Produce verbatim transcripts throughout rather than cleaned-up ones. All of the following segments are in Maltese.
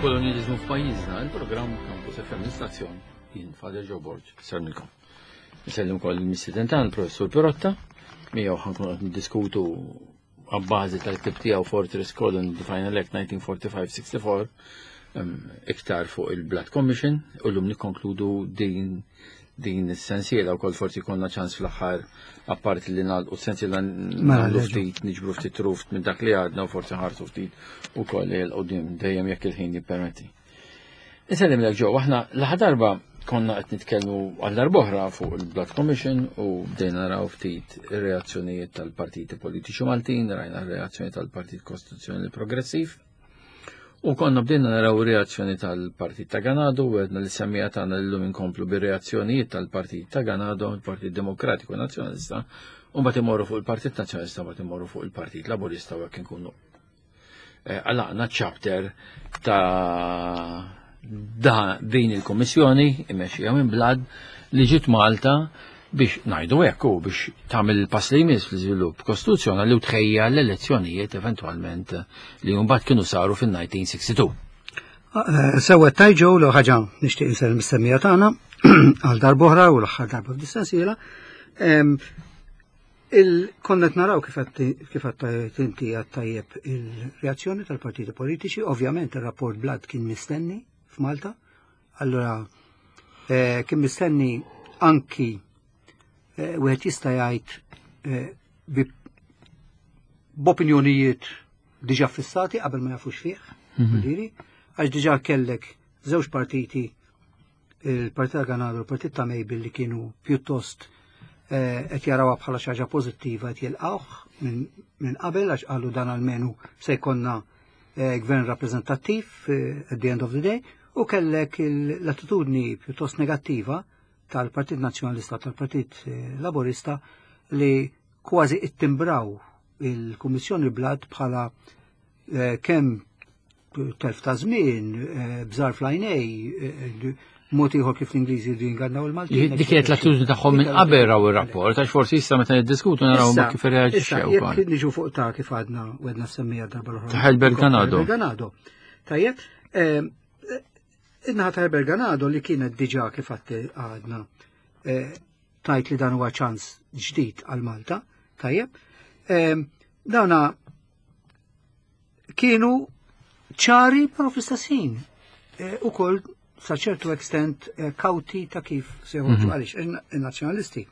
il-kolonializmu f'pajjiżna, il-programm Campus F M l-istazzjon jien Fader Joe Borg, sernilkom. Nisellim ukoll il-missiden tagħna il-Professur Pirotta, miegħu ħankunu qed niddiskutu għabbażi tal-ktib tiegħu Fortress Code Define Act nineteen forty-five sixty-four iktar fuq il-Blood Commission u llum nikkonkludu din din is-sensiela wkoll forsi konna ċans fl-aħħar apparti li nagħlqu s-sensiela nagħmlu ftit niġbru ftit truft minn dak li għadna u forsi ħarsu ftit ukoll il qudiem dejjem jekk il-ħin jippermetti. Nisellim lek ġew aħna l-aħħar darba konna qed nitkellmu għal darba oħra fuq il-Blood Commission u bdejna naraw ftit ir-reazzjonijiet tal-partiti politiċi Maltin, rajna r-reazzjoni tal-Partit Kostituzzjonali Progressiv. U konna bdejna naraw reazzjoni tal-Partit ta' Ganado, u għedna li semmija tagħna llum inkomplu bir-reazzjonijiet tal-Partit ta' Ganado, il-Partit Demokratiku Nazzjonalista, u mbagħad imorru fuq il-Partit Nazzjonalista, mbagħad imorru fuq il-Partit Laburista u hekk inkunu. Għalaqna chapter ta' din il-Kummissjoni immexxija minn Blad li ġiet Malta biex ngħidu hekk u biex tagħmel il-pass li jmiss fl-iżvilupp kostituzzjonali u tħejja l-elezzjonijiet eventwalment li mbagħad kienu saru fin-nineteen sixty-two. Sewwa tajġew l ħaġa nixtieq insel mistemmija tagħna għal darb'oħra u l-aħħar darba f'distanziela. Konna qed naraw kif qed inti tajjeb il-reazzjoni tal-partiti politiċi, ovvjament ir-rapport Blad kien mistenni f'Malta. Allura kien mistenni anki wieħed jista' jgħid b'opinjonijiet diġà fissati qabel ma jafux fih, għax diġà kellek żewġ partiti, il-Partit ta' Ganado u l-Partit ta' Mejbil li kienu pjuttost qed jarawha bħala xi ħaġa pożittiva qed jilqgħuh minn qabel għax qalu dan almenu se jkollna gvern rappreżentattiv at the end of the day, u kellek l-attitudni pjuttost negattiva tal-Partit Nazzjonalista tal-Partit Laburista li kważi ittimbraw il-Kummissjoni Blad bħala kemm telf ta' żmien, bżar fl-għajnej, mod ieħor kif l-Ingliżi jridu jingannaw il-Maltin. Dik kienet l-attitudni tagħhom minn qabel raw ir-rapport, għax forsi issa meta niddiskutu naraw ma kif irreaġixxew. Issa jekk niġu fuq ta' kif għadna wedna semmija darba l-oħra. Ta' Helber Ganado. Ganado. Tajjeb, innaħa ta' Helber Ganado li kienet diġà kif għadna tajt li dan huwa ċans ġdid għal Malta, tajjeb. Dawna kienu ċari però fl-istess ħin ukoll sa ċertu extent kawti ta' kif se joħorġu għaliex in-nazzjonalisti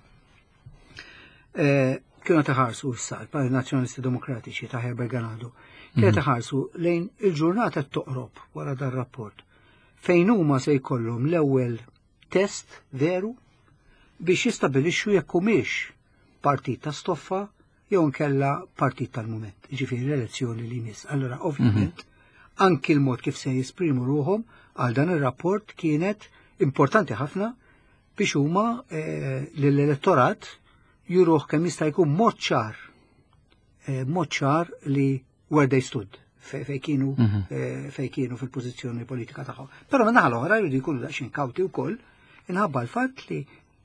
kienu taħarsu issa il-Nazzjonalisti Demokratiċi ta' Helber Ganado kienu taħarsu lejn il-ġurnata toqrob wara dar rapport fejn huma se jkollhom l-ewwel test veru biex jistabilixxu jekk humiex partit ta' stoffa jew nkella partit tal-mument, ġifieri l-elezzjoni li jmiss. Allura ovvjament anki l-mod kif se jesprimu ruhom għal dan ir-rapport kienet importanti ħafna biex huma lill-elettorat juruh kemm jista' jkun mod ċar mod ċar li where they stood fej kienu fej kienu fil-pożizzjoni politika tagħhom. Però minn naħa l-oħra jridu jkunu daqsxejn kawti wkoll inħabba l-fatt li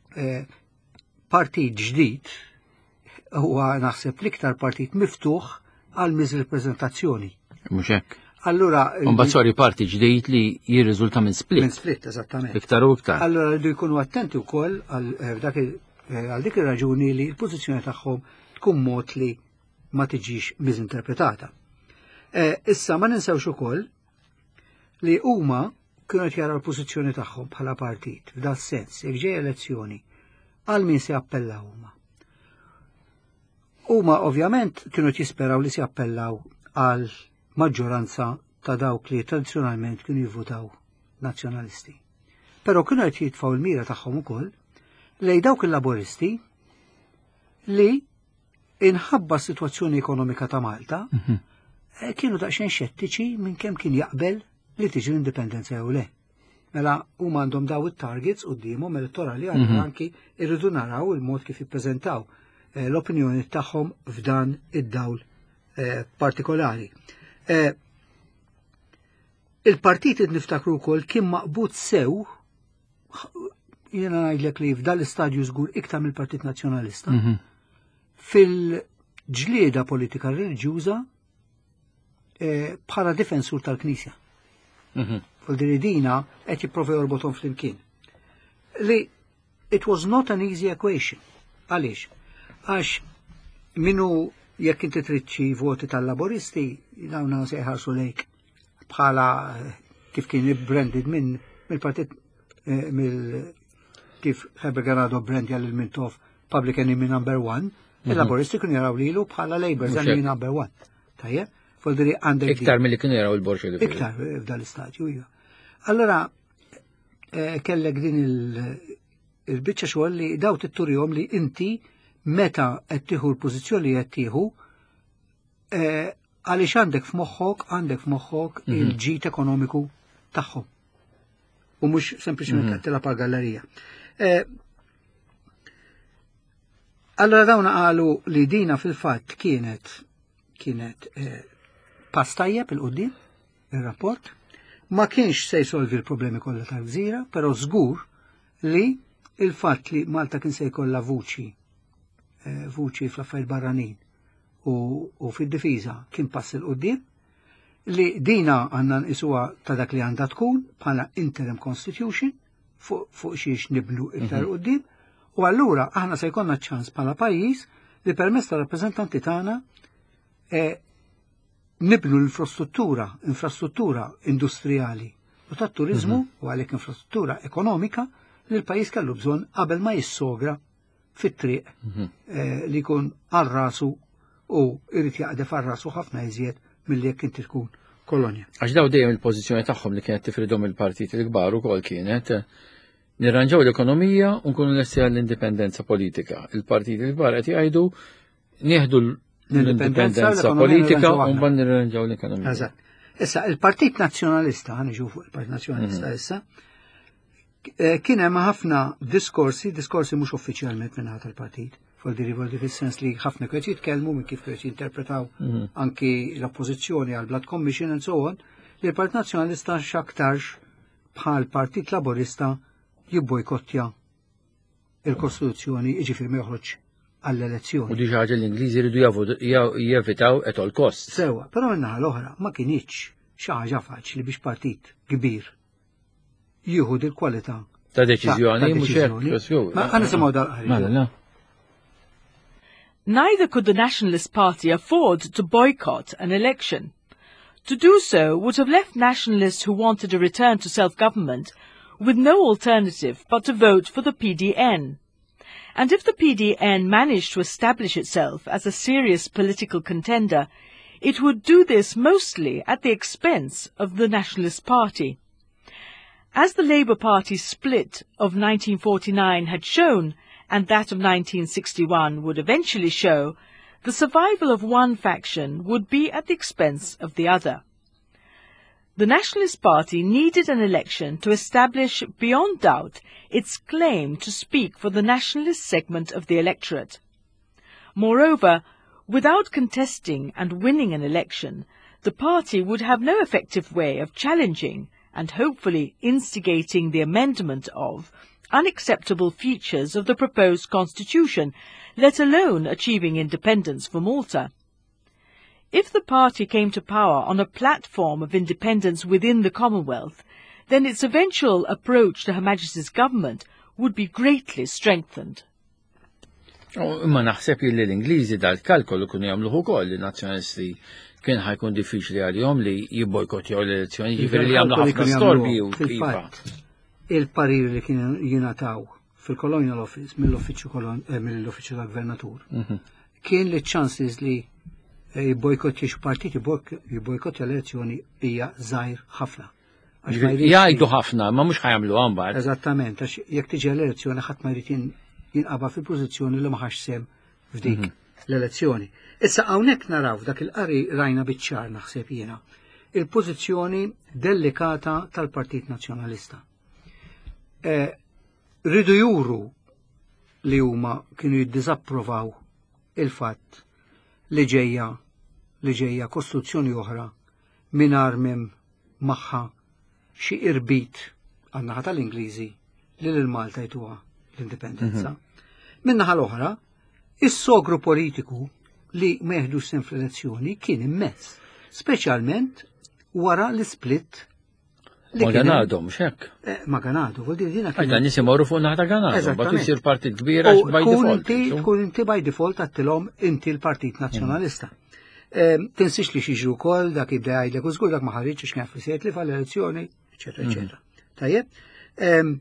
partit ġdid huwa naħseb l-iktar partit miftuħ għal miżrappreżentazzjoni. Mhux hekk. Allura mbagħad sorry parti ġdid li jirriżulta minn split. Minn split, eżattament. Iktar u iktar. Allura rridu jkunu attenti wkoll għal dik ir-raġuni li l-pożizzjoni tagħhom tkun mod li ma tiġix miżinterpretata. Issa ma ninsewx ukoll li huma kienu qed jaraw l-pożizzjoni tagħhom bħala partit f'dan sens jekk ġej elezzjoni għal min se jappellaw huma. Huma ovvjament kienu jisperaw li se jappellaw għal maġġoranza ta' dawk li tradizzjonalment kienu jivvutaw nazzjonalisti. Però kienu qed jitfgħu l-mira tagħhom ukoll lejn dawk il-laboristi li inħabba s-sitwazzjoni ekonomika ta' Malta kienu daqsxejn xettiċi minn kemm kien jaqbel li tiġi l-indipendenza jew le. Mela huma għandhom daw it-targets qudiemhom elettorali għandhom anki irridu naraw il-mod kif jippreżentaw l-opinjoni tagħhom f'dan id-dawl partikolari. Il-partit id niftakru wkoll kien maqbud sew jiena ngħidlek li f'dan l-istadju żgur iktar mill-Partit Nazzjonalista fil-ġlieda politika reliġjuża bħala difensur tal-Knisja. Fuldiri dina qed jipprova jorbothom flimkien. Li it was not an easy equation. Għaliex? Għax minnu jekk inti trid voti tal-laboristi, dawna se jħarsu lejk bħala kif kien branded minn mill-partit mill kif Heber Ganado brand jgħal il-Mintof Public Enemy number one, il-laboristi kienu jaraw lilu bħala Labour's enemy number one. Tajjeb? Fuldiri għandek iktar mill-li kienu jaraw il-borċu li iktar f'dal-istadju, iva. Allora kellek din il-biċċa xogħol li daw titturihom li inti meta qed tieħu l-pożizzjoni li qed tieħu għaliex għandek f'moħħok għandek f'moħħok il-ġid ekonomiku tagħhom. U mhux sempliċement qed tilab għall-gallerija. Allora dawna qalu li dina fil-fatt kienet kienet pass tajjeb il-qudiem ir-rapport. Ma kienx se jsolvi l-problemi kollha tal-gżira, però żgur li il-fatt li Malta kien se jkollha vuċi vuċi fl-affarijiet barranin u fid-difiża kien pass il-qudiem li dina għandna nqisuha ta' dak li għandha tkun bħala interim constitution fuq xiex nibnu iktar qudiem u allura aħna se jkollna ċans bħala pajjiż li permezz tar-rappreżentanti tagħna nibnu l-infrastruttura, infrastruttura industrijali u tat-turizmu u għalhekk infrastruttura ekonomika li l-pajjiż kellu bżonn qabel ma jissogra fit-triq li jkun għal rasu u irid jaqdef għal rasu ħafna iżjed milli jekk inti tkun kolonja. Għax daw dejjem il-pożizzjoni tagħhom li kienet tifridhom il-partit il-kbar ukoll kienet nirranġaw l-ekonomija u nkunu lesti għall-indipendenza politika. Il-partit il-kbar qed jgħidu nieħdu l-indipendenza politika u mbagħad nirranġaw l-ekonomija. Eżatt. Issa il-Partit Nazzjonalista, ħaniġu fuq il-Partit Nazzjonalista issa, kien hemm ħafna diskorsi, diskorsi mhux uffiċjalment minn ħadd il-partit. Fuldiri voldi fis-sens li ħafna kienet jitkellmu minn kif kienet jinterpretaw anki l-oppożizzjoni għal Blood Commission and so on, li l-Partit Nazzjonalista x'aktarx bħal Partit Laborista jibbojkottja il-Kostituzzjoni jiġifieri ma joħroġ għall-elezzjoni. U di ħaġa l-Ingliżi jridu jevitaw at all cost. Sewa, però minnaħa l-oħra ma kienx xi ħaġa faċli biex partit kbir jieħu dil-kwalità ta' deċiżjoni mhux hekk. Ma ħa nisimgħu dal-qari. Neither could the Nationalist Party afford to boycott an election. To do so would have left nationalists who wanted a return to self-government with no alternative but to vote for the P D N. And if the P D N managed to establish itself as a serious political contender, it would do this mostly at the expense of the Nationalist Party. As the Labour Party's split of nineteen forty-nine had shown, and that of nineteen sixty-one would eventually show, the survival of one faction would be at the expense of the other. The Nationalist Party needed an election to establish beyond doubt its claim to speak for the nationalist segment of the electorate. Moreover, without contesting and winning an election, the party would have no effective way of challenging and hopefully instigating the amendment of unacceptable features of the proposed constitution, let alone achieving independence for Malta. If the party came to power on a platform of independence within the Commonwealth, then its eventual approach to Her Majesty's government would be greatly strengthened. Imma naħseb li l-Ingliżi dal-kalkolu kienu jagħmluh ukoll li nazzjonalisti kien ħajkun diffiċli għalihom li jibbojkottjaw l-elezzjoni, jiġifieri li jagħmlu ħafna storbi u fil-fatt. Il-parir li kienu jingħataw fil-Colonial Office mill-Uffiċċju tal-Gvernatur kien li ċansis li jibbojkottja xi partit jibbojkottja l-elezzjoni hija żgħir ħafna. Jgħidu ħafna, ma mhux ħajamlu għambar. Eżattament, għax jekk tiġi l-elezzjoni ħadd ma jrid jinqaba fil-pożizzjoni li ma ħax sem f'dik l-elezzjoni. Issa hawnhekk naraw dak il-qari rajna biċ-ċar naħseb jiena il-pożizzjoni delikata tal-Partit Nazzjonalista. Ridu juru li huma kienu jiddiżapprovaw il-fatt li ġejja li ġejja kostruzzjoni oħra mingħajr minn magħha xi irbit għan-naħa tal-Ingliżi li lil Malta jtuha l-indipendenza. Min-naħa l-oħra, is-sogru politiku li ma jeħdux sem fl-elezzjoni kien immens, speċjalment wara l-split Ma Ganado, mhux hekk. Ma Ganado, vuol dire dina Għajda nies imorru fuq naħta Ganado, bad Eżattament. isir partit kbira U by tkun default. inti tkun inti by default għattilhom inti l-Partit Nazzjonalista. Ehm, Tinsix li xiġru wkoll dak jibda jgħidlek u żgur dak ma ħarriġx għax kien fisiet li fall-elezzjoni, eċetera, eċetera. Tajjeb. Ehm,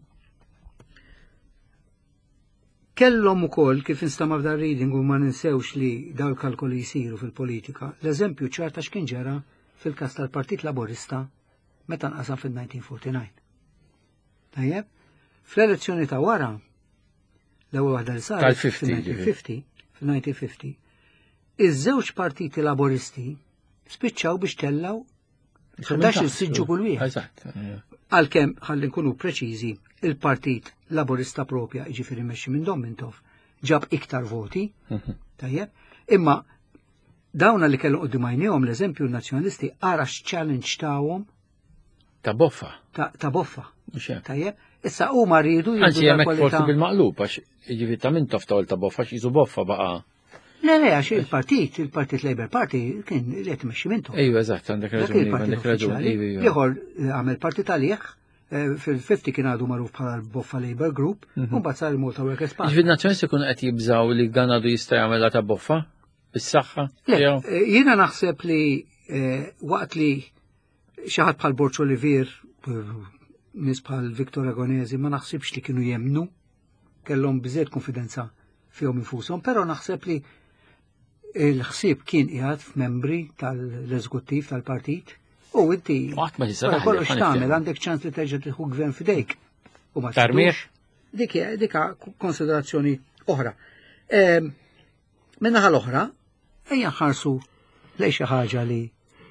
Kellhom ukoll kif instama f'dar reading u ma ninsewx li dawn il-kalkoli jsiru fil-politika. L-eżempju ċarta x'kien ġara fil-każ tal-Partit Laburista meta nqasam fil-nineteen forty-nine. Tajjeb, fl-elezzjoni ta' wara, l-ewwel waħda li saret Tal-fifty, fil-nineteen fil-nineteen fifty, iż-żewġ partiti laboristi spiċċaw biex tellaw ħdax il-siġġu kull wieħed. Eżatt. Għalkemm ħalli nkunu preċiżi, il-Partit Laburista propja jiġifieri mexxi minn Domintov ġab iktar voti, tajjeb, imma dawna li kellhom qudiem għajnejhom l-eżempju nazzjonalisti ara x-challenge tagħhom Ta' boffa. ta' ta' boffa. Mhux hekk. Tajjeb, issa huma rridu Anzi jibdu hemmhekk forsi kwalità. bil-maqlub għax jiġifieri ta' minn tofta ta' boffa x'isu boffa baqa'. Le, le, għax il-partit, il-Partit Labour Party kien li qed imexxi mintu. Ejju eżatt, għandek Dak raġun, il-partit għandek raġun. uffiċjali. Ejju, ejju. Ieħor għamel partit għalih fil-fifty kien għadu magħruf bħala l-Boffa Labour Group, u mbagħad sar il-Malta Workers Party. Ġvid nazzjonisti kun qed jibżaw li Ganadu jista' jagħmel ta' boffa? Bis-saħħa? Le, Jew? eh, jiena naħseb li eh, waqt li xi ħadd bħal Borċ Olivier, eh, nies bħal Viktor Agonesi, ma naħsibx li kienu jemnu, kellhom biżejjed konfidenza fihom infushom, però naħseb li il-ħsieb kien qiegħed f'membri tal-eżekuttiv tal-partit u inti Qatt ma tista' wara taħlef, kollox ħanifhem. tagħmel għandek ċans li terġa' tieħu gvern f'idejk. U ma Tarmieħ? tridux. Dik hija- dik hija konsiderazzjoni oħra. Ehm, Min-naħa l-oħra, ejja nħarsu lejn xi ħaġa li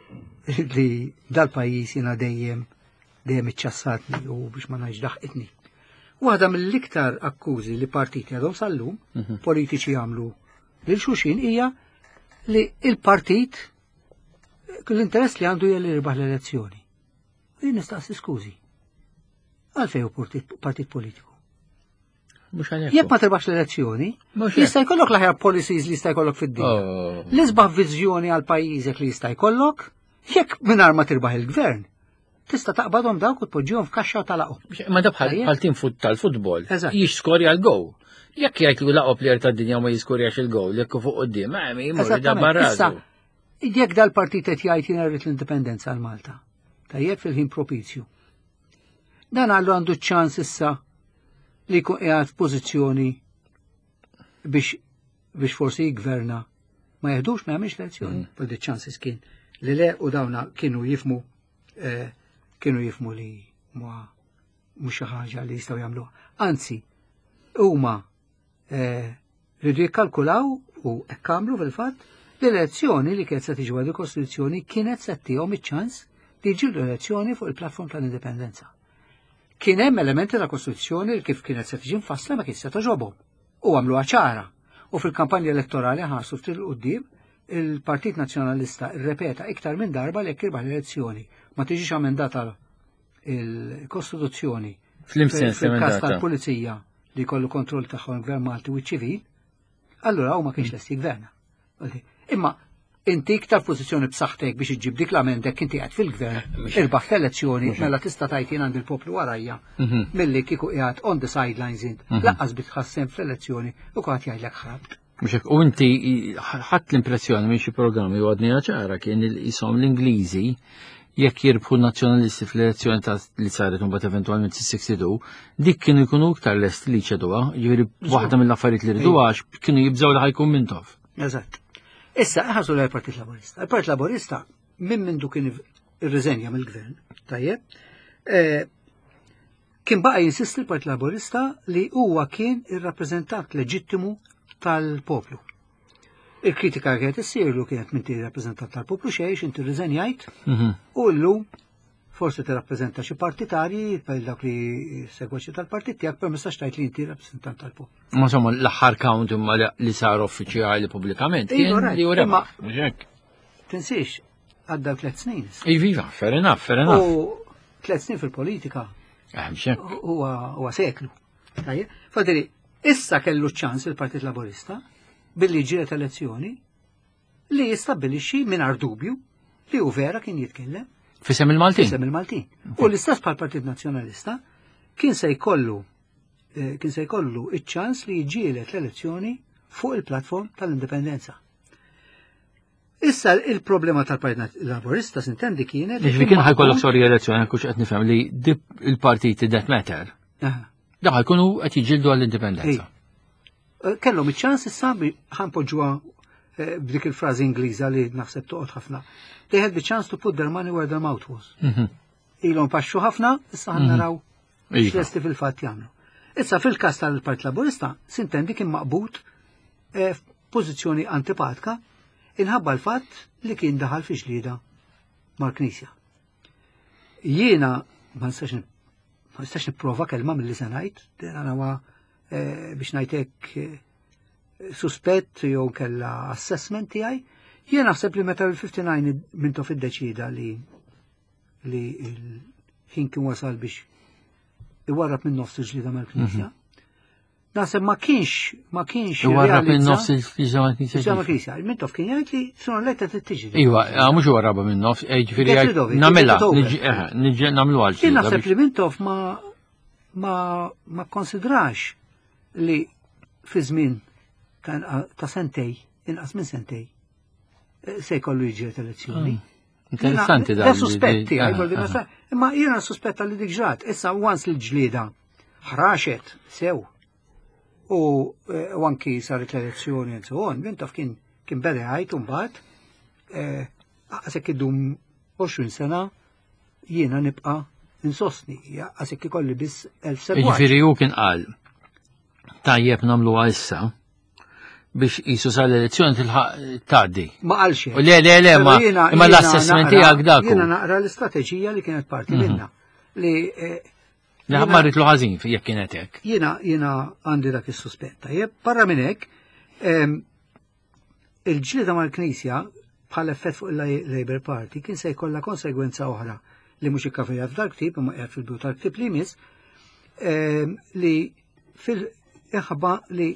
li dal-pajjiż jiena dejjem dejjem iċċassatni u biex ma ngħidx daħqitni. Waħda mill-iktar akkużi li partiti għadhom sal-lum, politiċi jagħmlu lil xulxin hija li il-partit l-interess li għandu hija li jirbaħ l-elezzjoni. Jien nistaqsi skużi. Għalfejn hu partit- partit politiku? Mhux għalhekk. Jekk ma tirbax l-elezzjoni, Mhux jista' jkollok l-aħjar policies li jista' jkollok fid-dinja. Oh. L-isbaħ viżjoni għal pajjiżek li jista' jkollok, jekk mingħajr ma tirbaħ il-gvern, tista' taqbadhom dawk u tpoġġihom f'kaxxa u talaqhom. Ma da bħal Tajjeb. bħal tim fut tal-futbol. Eżatt. Jixskorja l-gow. Jekk jgħid li laqgħu plejer tad-dinja ma jiskorjax il-gow, jekk fuq qudiem, ma jmur da Eżattament. Issa, barrażu. jekk dal-partit qed jgħid jiena rrid l-indipendenza għal Malta. Tajjeb fil-ħin propizju. Dan għallu għandu ċans issa li jkun qiegħed f'pożizzjoni biex biex forsi jgverna ma jeħdux ma jagħmilx elezzjoni. But the chances kien li le u dawna kienu jifmu eh, kienu jifmu li ma mhux xi ħaġa li jistgħu jagħmluha. Anzi, huma eh, rridu jikkalkulaw u hekk għamlu fil-fatt l-elezzjoni li kienet se tiġi wara l-Kostituzzjoni kienet se tihom iċ-ċans li jġibu l-elezzjoni fuq il-plattform tal-indipendenza. Kien hemm elementi ta' Kostituzzjoni li kif kienet se tiġi mfassla ma kien se toġobhom u għamluha ċara. U fil-kampanja elettorali ħarsu ftit il-qudiem il-Partit Nazzjonalista rrepeta iktar minn darba li jekk irbaħ l-elezzjoni ma tiġix amendata il-Kostituzzjoni Fl-imsens fil-każ emendata. tal-Pulizija li jkollu kontroll tagħhom gvern Malti u ċivil, allura hu ma kienx lesti gverna. Imma inti iktar pożizzjoni b'saħħtek biex iġġib dik l-amendek inti qed fil-gvern irbaħ l-elezzjoni mela tista' tgħid jien għandi l-poplu warajja milli kieku qiegħed on the sidelines int laqqas bitħassem fl-elezzjoni u kwaħt jgħidlek ħrabt. Mhux hekk, u inti ħadd l-impressjoni minn xi programmi u għadnija ċara kien isom l-Ingliżi jekk jirbħu nazzjonalisti fl-elezzjoni ta' li saret mbagħad eventwalment is-sixty-two, dik kienu jkunu iktar lest li ċeduha, jiġifieri waħda mill-affarijiet li rridu għax kienu jibżgħu li ħajkun Mintov. Eżatt. Issa ħarsu l partit Laburista. Il-Partit Laburista minn mindu kien irriżenja mill-gvern, tajjeb, eh, kien baqa jinsisti l-Partit Laburista li huwa kien ir-rappreżentant leġittimu tal-poplu. Il-kritika kienet issirlu kienet minti rappreżentant tal-poplu xejn inti rriżenjajt u llum forsi tirrappreżenta xi partitarji bħal dak li segwaċi tal-partit tiegħek permessa xtajt li inti rappreżentant tal-poplu. Ma insomma l-aħħar count imma li- li sar uffiċjali pubblikament kien Iva, right. li wara. Imma- Mhux hekk. Tinsiex, għadda tliet snin. issa. Iva, fair enough, fair enough. U tliet snin fil-politika Eh, mhux hekk. huwa huwa seklu. Tajjeb? Fadili, issa kellu ċans il-Partit Laburista billi ġiet elezzjoni li jistabbilixxi mingħajr dubju li hu vera kien jitkellem Fisem il-Maltin. Fisem il-Maltin. U l-istess bħal Partit Nazzjonalista kien se jkollu kien se jkollu iċ-ċans li jġielet l-elezzjoni fuq il-platform tal-indipendenza. Issa il-problema tal-Partit Laburista sintendi kienet li kien ħajkollok sorri elezzjoni kux qed nifhem li il-partiti that matter. Daħ jkunu qed jiġildu għall-indipendenza. Kellhom iċ-ċans issa ħanpoġġuha b'dik il-frażi Ingliża li naħseb toqgħod ħafna. They had the chance to put their money where their mouth was. Ilhom paxxu ħafna, issa ħannaraw x'lesti fil-fatt jagħmlu. Issa fil-każ tal-Partit Laburista sintendi kien maqbut f'pożizzjoni antipatika inħabba l-fatt li kien daħal fi ġlieda mal-Knisja. Jiena ma nistax nipprova kelma milli se ngħid, dan huwa biex ngħidlek suspett jew kellha assessment tiegħi, jien naħseb li meta l-fifty-nine mintof iddeċida li li ħin kien wasal biex iwarrab minn nofs il-ġlieda mal-Knisja. Naħseb ma kienx ma kienx iwarrab minn nofs il-ġlieda mal-Knisja. Mintof kien jgħid li sunu lejta tittiġi. Iwa, mhux iwarrabha minn nofs, ġifieri nagħmilha, niġi nagħmlu għal Jien naħseb li Mintof ma ma ma konsidrax li fi żmien ta' sentej, inqas minn sentej, se jkollu jiġi elezzjoni. Interessanti da. Da suspetti, imma jiena suspetta li dik ġrat, issa once l-ġlieda ħraxet sew u anki saret l-elezzjoni and so on, Mintof kien kien beda għajt mbagħad għasek idum għoxrin sena jiena nibqa' insostni, għasek ikolli biss elf segwat. Ġifieri hu kien qal tajjeb nagħmluha issa biex jisu sal-elezzjoni tilħaq tgħaddi. Ma qalx. Le, le, le, ma imma l-assessment tiegħek dak. Jiena naqra l-istrateġija li kienet parti minnha. Li marrit lu ħażin jekk kienet hekk. Jiena jiena għandi dak is-suspetta. Jeb barra minn hekk il-ġlieda mal-Knisja bħal effett fuq il-Labour Party kien se jkollha konsegwenza oħra li mhux ikkafejja f'dak tip imma qiegħed fil-bidu tal-ktib li jmiss li fil-iħba li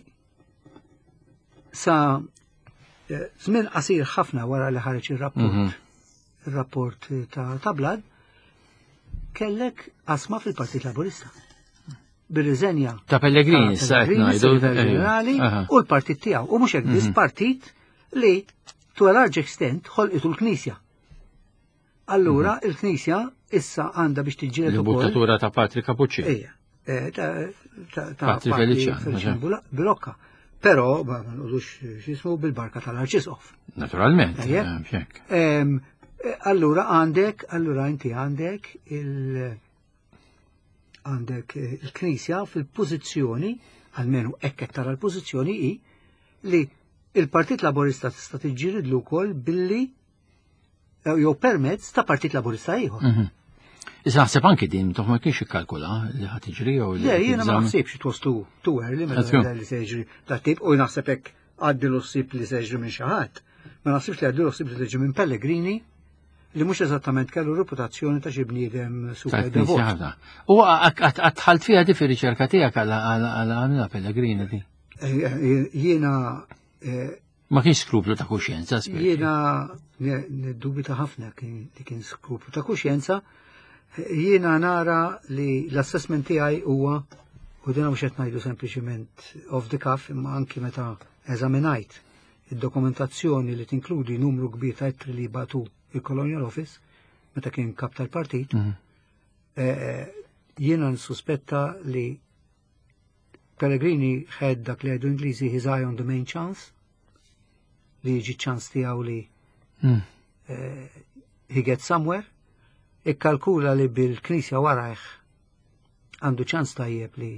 sa żmien qasir ħafna wara li ħareġ ir-rapport ir-rapport ta' Blad kellek asma fil-Partit Laburista. Bir-riżenja ta' Pellegrini sa qed ngħidu ġenerali u l-partit tiegħu u mhux hekk biss partit li to a large extent ħolqitu l-Knisja. Allura il-Knisja issa għandha biex tiġġieled ukoll l-buttatura ta' Patri Kapucci. Ejja, ta' Patri Feliċjan Bilocca. Però ma nqudux x'ismu bil-barka tal-Arċisqof. Naturalment. Allura għandek, allura inti għandek il għandek il-Knisja fil-pożizzjoni, almenu hekk qed tara l-pożizzjoni hi li il-Partit Laburista tista' tiġġielidlu wkoll billi jew permezz ta' Partit Laburista ieħor. Issa naħseb anki din toħ ma kienx ikkalkula li ħadd tiġri jew li. Le, jiena ma naħsibx it was too too early meta li se jiġri dat-tip u naħseb hekk għaddi l-ossib li se jiġri minn xi ħadd. Ma naħsibx li għaddi l-ossib li tiġri minn Pellegrini li mhux eżattament kellu reputazzjoni ta' xi bniedem super devot. U għadħalt fiha di fir-riċerka tiegħek għal Pellegrini di. Jiena ma kienx skruplu ta' kuxjenza. Jiena niddubita ħafna li kien skruplu ta' kuxjenza. Jiena nara li l-assessment tiegħi huwa u dina mhux qed ngħidu sempliċement off the cuff imma anki meta eżaminajt id-dokumentazzjoni li tinkludi numru kbir ta' ittri li batu il-Colonial Office meta kien kap tal-partit, jiena nsuspetta li Pellegrini ħed dak li għajdu Ingliżi his eye on the main chance li jiġi ċans tiegħu li he gets somewhere. Ikkalkula li bil-Knisja warajh għandu ċans tajjeb li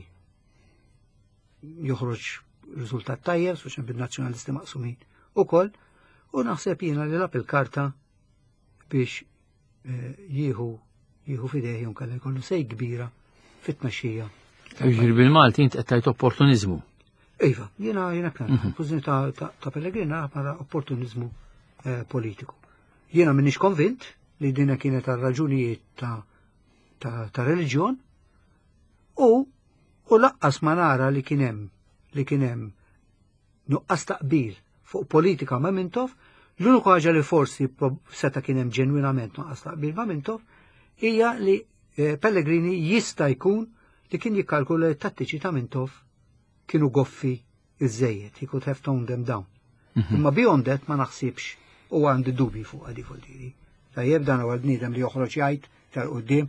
joħroġ riżultat tajjeb, speċjalment bil-nazzjonalisti maqsumin ukoll, u naħseb jiena li lab il-karta biex jieħu jieħu fidejh jew kellha jkollu sej kbira fit-tmexxija. Ġir bil-Malti int qed tajt opportuniżmu. Iva, jiena jiena kan, il-pożizzjoni ta' Pellegrini bħala opportunizmu politiku. Jiena m'iniex konvint li dina kienet għal raġunijiet ta' ta', ta reliġjon u u laqqas ma nara li kien hemm li kien hemm nuqqas taqbil fuq politika ma' Mintof L-uniku ħaġa li forsi seta kien hemm ġenwinament noqqas taqbil ma' Mintoff hija li Pellegrini jista' jkun li kien jikkalkula li t-tattiċi ta' Mintoff kienu goffi iż-żejjed, he could have toned them down. Imma beyond that ma naħsibx u għandi dubi fuq għadi fuldiri. Tajjeb dan għal bniedem li joħroġ jgħid tal-qudiem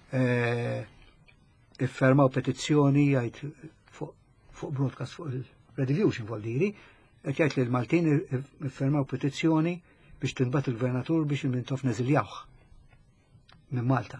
iffermaw petizzjoni jgħid fuq broadcast fuq il-Redivision fuldiri, qed jgħid li l-Maltin iffermaw petizzjoni biex tinbat il-Gvernatur biex il-Mintoff neżiljawh minn Malta.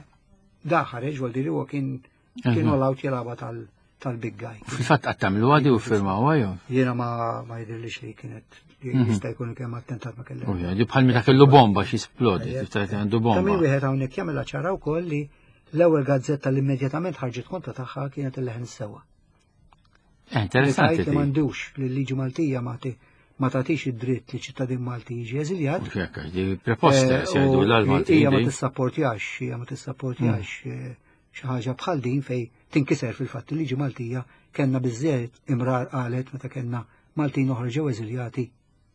Da ħareġ fuldiri huwa kien kien all-out jelaba tal- tal-big guy. Fil-fatt għattamlu għadi u firmaw għaju. Jiena ma ma jidillix li kienet jista' jkun kemm attentat ma kellem. U għadi bħal meta kellu bomba x'isplodi, tiftajt għandu Ta' min bomba. wieħed hawnhekk jagħmilha ċara wkoll li l-ewwel gazzetta li immedjatament ħarġet kontra tagħha kienet il-leħen is-sewwa. Interessanti. Li m'għandux li l-liġi Maltija ma ma tagħtix id-dritt li ċittadin Malti jiġi eżiljat. Di preposta sjajdu l-Malti. Hija ma tissapportjax, hija ma tissapportjax xi ħaġa bħal din fej tinkiser fil-fatt il-liġi Maltija kellna biżżejjed imrar qalet meta kellna Maltin oħorġew eżiljati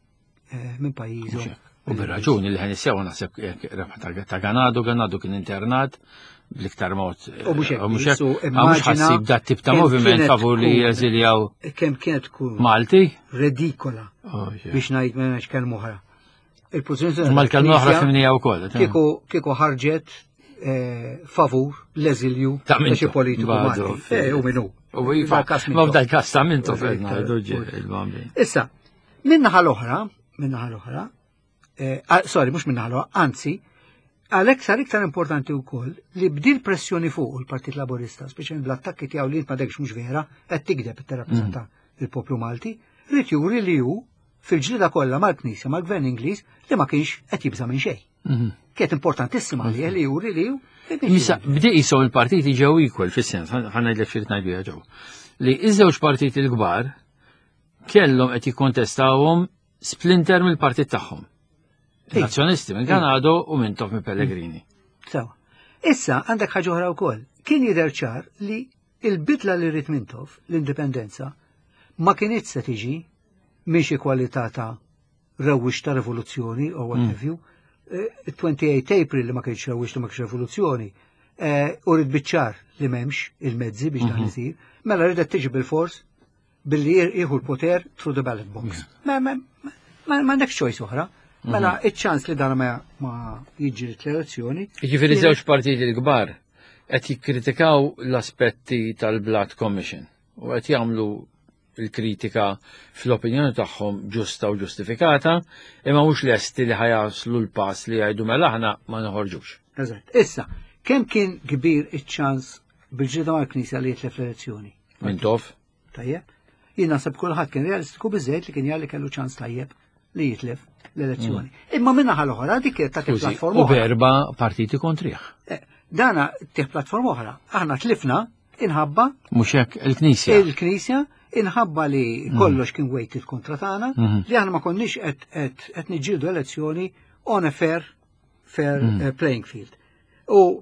minn pajjiżhom. U bir-raġuni li ħanissew naħseb ta' Ganado, Ganado kien internat bl-iktar mod. U mhux hekk. U mhux hekk. Mhux ħassib dat tip ta' moviment favur li jeżiljaw kemm kienet tkun Malti? redikola biex ngħid m'hemmx kelma oħra. Il-pożizzjoni Ma l-kelma oħra femnija wkoll. kieku kieku ħarġet favur l-eżilju ta' xi politiku Malti. U minnu. U jifa, ma f'dal kas ta' Mintoff fedna, il-bambi. Issa, minnaħa l-oħra, minnaħa l-oħra, sorry, mhux minnaħa l-oħra, anzi, għalhekk sar iktar importanti wkoll li bdil pressjoni fuq il-Partit Laburista, speċjalment bl-attakki tiegħu li ma dekx mhux vera, qed tikdeb tirrappreżenta il-poplu Malti, rid juri li hu fil-ġlida kollha mal-Knisja mal-Gvern Ingliż li ma kienx qed jibża minn xejn. Kienet importantissima li li juri li hu. Misa, bdi jisaw il-partiti ġew equal fis-sens, ħanna jdlek xi ngħidu ġew. Li iż-żewġ partiti l-kbar kellhom qed jikkontestawhom splinter mill-partit tagħhom. Nazzjonisti minn Ganado u Mintoff minn Pellegrini. Sewa. Issa għandek ħaġa oħra wkoll. Kien jidher ċar li l-bidla li rrid Mintoff l-indipendenza ma kienitx se tiġi minn xi kwalità ta' rewwix ta' rivoluzzjoni or what have you. twenty-eight April li ma kienx rewwix li ma kienx rivoluzzjoni. U rrid biċċar li m'hemmx il-mezzi biex dan isir, mela ridet tiġi bil-fors billi jieħu l-poter through the ballot box. Ma m'għandekx choice oħra. Mela iċ-ċans li dan ma jiġri l-elezzjoni. Jiġifieri żewġ partiti l-kbar qed jikkritikaw l-aspetti tal-Blood Commission u qed jagħmlu l-kritika fl-opinjoni tagħhom ġusta u ġustifikata, imma mhux lesti li ħajaslu l-pass li jgħidu mela aħna ma noħorġux. Eżatt. Issa, kemm kien kbir iċ-ċans bil-ġrieda mal-Knisja li jitlef l-elezzjoni? Mintoff? Tajjeb. Jien naħseb kulħadd kien realistiku biżejjed li kien jgħalli kellu ċans tajjeb li jitlef l-elezzjoni. Imma minnaħa l-oħra dik ta' kif platforma. U berba partiti kontriħ. Dana tieħ platforma oħra. Aħna tlifna inħabba mhux hekk il-Knisja. Il-Knisja inħabba li kollox kien weighted kontra tagħna, li aħna ma konniex qed niġġieldu elezzjoni on a fair fair playing field. U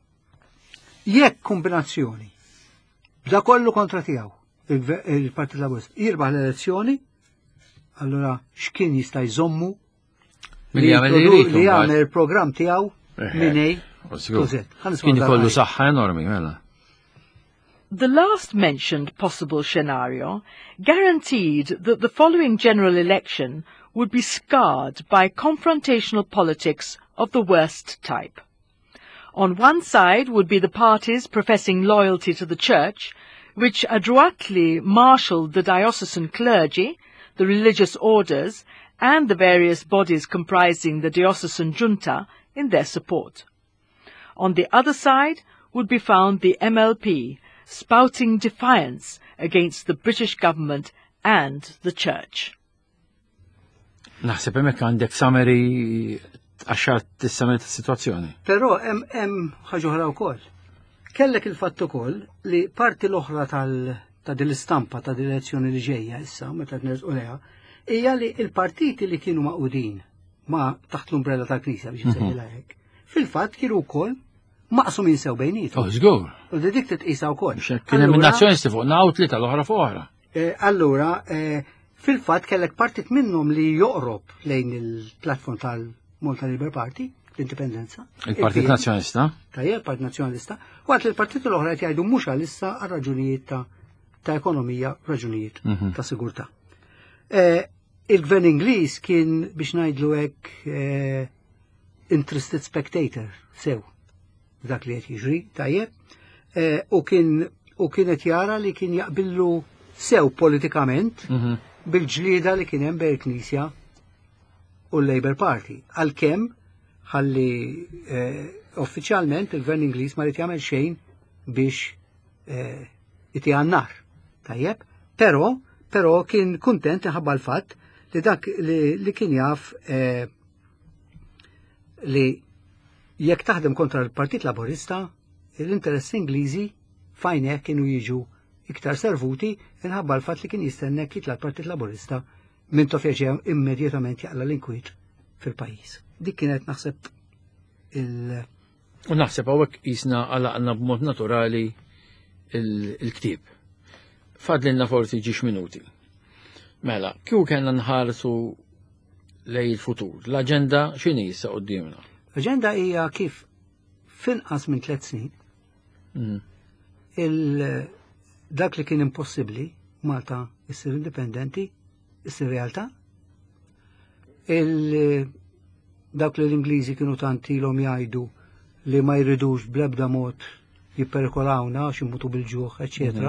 jekk kombinazzjoni b'da kollu kontra tiegħu il-Partit Laburista jirbaħ l-elezzjoni, allora x'kien jista' jżommu li jagħmel il-programm tiegħu minej kien ikollu saħħa enormi mela. The last mentioned possible scenario guaranteed that the following general election would be scarred by confrontational politics of the worst type. On one side would be the parties professing loyalty to the Church, which adroitly marshalled the diocesan clergy, the religious orders, and the various bodies comprising the diocesan junta in their support. On the other side would be found the M L P, spouting defiance against the British government and the Church. Naħseb hemmhekk għandek summary għaxar tissamet is-sitwazzjoni. Però hemm hemm ħaġa oħra wkoll. Kellek il-fatt ukoll li parti l-oħra tal ta' dil-istampa ta' dil-elezzjoni li ġejja issa meta tnerżqu leha hija li l-partiti li kienu maqudin ma taħt l-umbrella tal-Knisja biex insejħilha hekk. Fil-fatt kienu wkoll maqsum jinsew bejnietom. Oh, żgur. U dik titqisha wkoll. Kien hemm nazzjonisti fuq naw tlieta l-oħra fuq oħra. Allura fil-fatt kellek partit minnhom li joqrob lejn il-platform tal-Malta Labour Party, l-indipendenza. Il-Partit Nazzjonalista? Tajjeb, Partit Nazzjonalista. Waqt li l-partit l-oħra qed jgħidu mhux għalissa għal raġunijiet ta' ta' ekonomija, raġunijiet ta' sigurtà. Il-Gvern Ingliż kien biex ngħidlu hekk interested spectator, sew, dak li qed jiġri, tajjeb, u kien u kienet jara li kien jaqbillu sew politikament bil-ġlieda li kien hemm bejn il-Knisja u l-Labour Party. Għalkemm ħalli uffiċjalment il-Gvern Ingliż ma rid jagħmel xejn biex iti għannar, tajjeb, però però kien kuntent inħabba l-fatt li dak li kien jaf li jekk taħdem kontra l-Partit Laburista, l-interessi Ingliżi fajnek kienu jiġu iktar servuti inħabba l-fatt li kien jistennek jitla l-Partit Laburista minn tofjaġew immedjatament jaqla l-inkwiet fil-pajjiż. Dik kienet naħseb il- U naħseb hawnhekk qisna għalaqna b'mod naturali il-ktieb. Fadlinna forsi ġiex minuti. Mela, kieku kellna nħarsu lej il-futur. L-aġenda x'inhi issa qudiemna? L-aġenda hija kif finqas minn tliet snin il dak li kien impossibbli Malta issir indipendenti, issir realtà. Il dak li l-Ingliżi kienu tantilhom jgħidu li ma jridux bl-ebda mod jipperikolawna għax imutu bil-ġuħ, eċetera.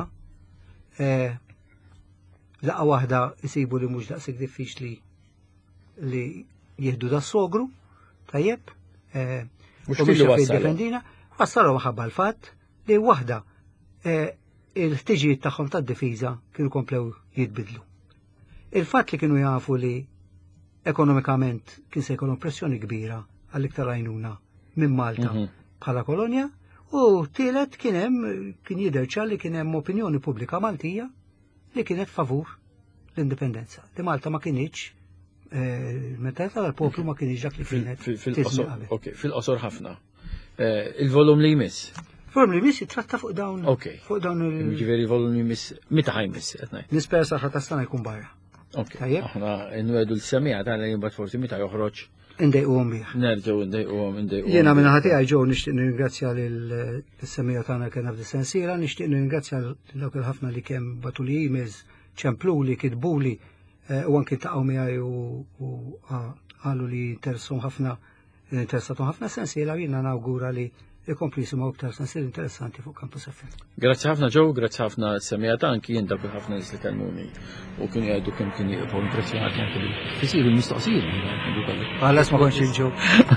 Laqgħa waħda jsibu li mhux daqshekk diffiċli li jieħdu da sogru, tajjeb, Mhux kienu wassalhom. defendina, wassalhom ħabba l-fatt li waħda il-ħtiġijiet tagħhom tad-difiża kienu komplew jitbidlu. Il-fatt li kienu jafu li ekonomikament kien se jkollhom pressjoni kbira għall-iktar għajnuna minn Malta bħala kolonja, u tielet kien hemm kien jidher li kien hemm opinjoni pubblika Maltija li kienet favur l-indipendenza. Li Malta ma kienx meta tal-poplu ma kienx dak li kienet fil-qosor. Ok, fil-qosor ħafna. Il-volum li jmiss. Form li jmiss jitratta fuq dawn. Ok. Fuq dawn il- Ġifieri volum li jmiss meta ħajmiss qed ngħid. Nispera saħħa ta' stana jkun barra. Ok. Tajjeb. Aħna nwedu l-semija tagħna jibgħat forsi meta joħroġ. Indejquhom bih. Nerġgħu ndejquhom indejquhom. Jiena minn ħati ġew nixtieq nirringrazzja lill-semmija tagħna kien f'di sensiela, nixtieq nirringrazzja dawk il-ħafna li kemm batu li emails, ċempluli, kitbuli u anke taqgħu miegħi u qalu li interessahom ħafna interessathom ħafna sensiela u jiena nawgura li ikomplu jisimgħu iktar sensiel interessanti fuq Campus F M. Grazzi ħafna ġew, grazzi ħafna s-semmija ta' anki jien dak ħafna nies li kellmuni u kienu jgħidu kemm kien jibqgħu impressjonati anke bil-fisiru l-mistoqsijiet. Għallas ma kontx il-ġew.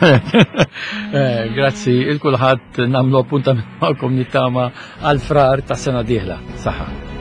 Grazzi il kulħadd nagħmlu appuntament magħkom nittama għal frar tas sena dieħla. Saħħa.